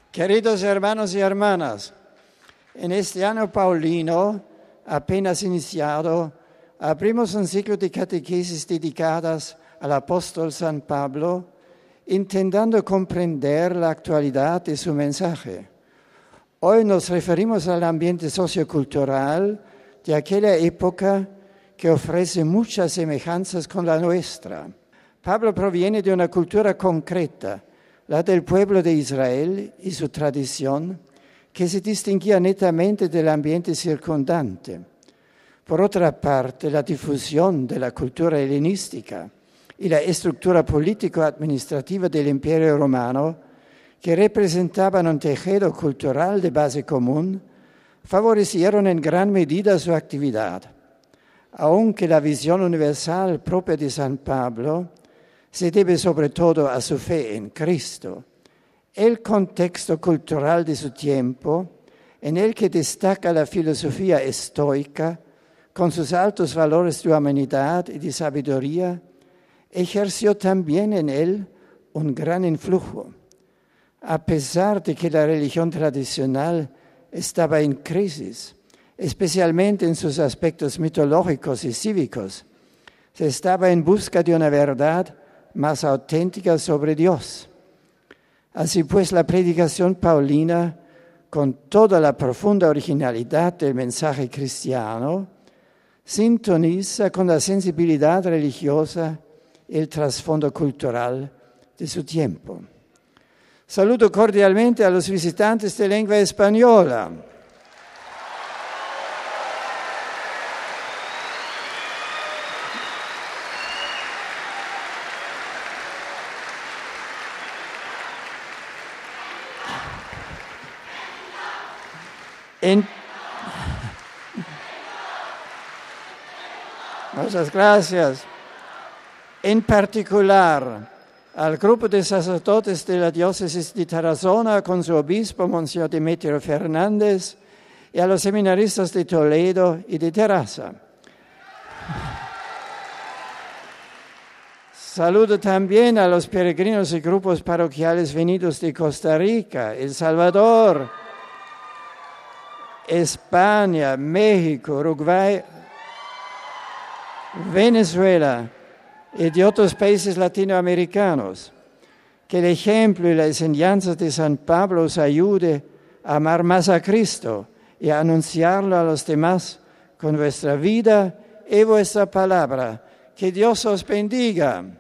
Queridos hermanos y hermanas, en este año paulino, apenas iniciado, abrimos un ciclo de catequesis dedicadas al apóstol San Pablo, intentando comprender la actualidad de su mensaje. Hoy nos referimos al ambiente sociocultural de aquella época que ofrece muchas semejanzas con la nuestra. Pablo proviene de una cultura concreta, la del pueblo de Israel y su tradición, que se distinguía netamente del ambiente circundante. Por otra parte, la difusión de la cultura helenística y la estructura político-administrativa del Imperio Romano, que representaban un tejido cultural de base común, favorecieron en gran medida su actividad, aunque la visión universal propia de San Pablo se debe sobre todo a su fe en Cristo. El contexto cultural de su tiempo, en el que destaca la filosofía estoica, con sus altos valores de humanidad y de sabiduría, ejerció también en él un gran influjo. A pesar de que la religión tradicional estaba en crisis, especialmente en sus aspectos mitológicos y cívicos, se estaba en busca de una verdad más auténtica sobre Dios. Así pues, la predicación paulina, con toda la profunda originalidad del mensaje cristiano, sintoniza con la sensibilidad religiosa y el trasfondo cultural de su tiempo. Saludo cordialmente a los visitantes de lengua española. Muchas gracias. En particular, al grupo de sacerdotes de la diócesis de Tarazona con su obispo, Monseñor Demetrio Fernández, y a los seminaristas de Toledo y de Terrassa. Saludo también a los peregrinos y grupos parroquiales venidos de Costa Rica, El Salvador, España, México, Uruguay, Venezuela y de otros países latinoamericanos. Que el ejemplo y la enseñanza de San Pablo os ayude a amar más a Cristo y a anunciarlo a los demás con vuestra vida y vuestra palabra. Que Dios os bendiga.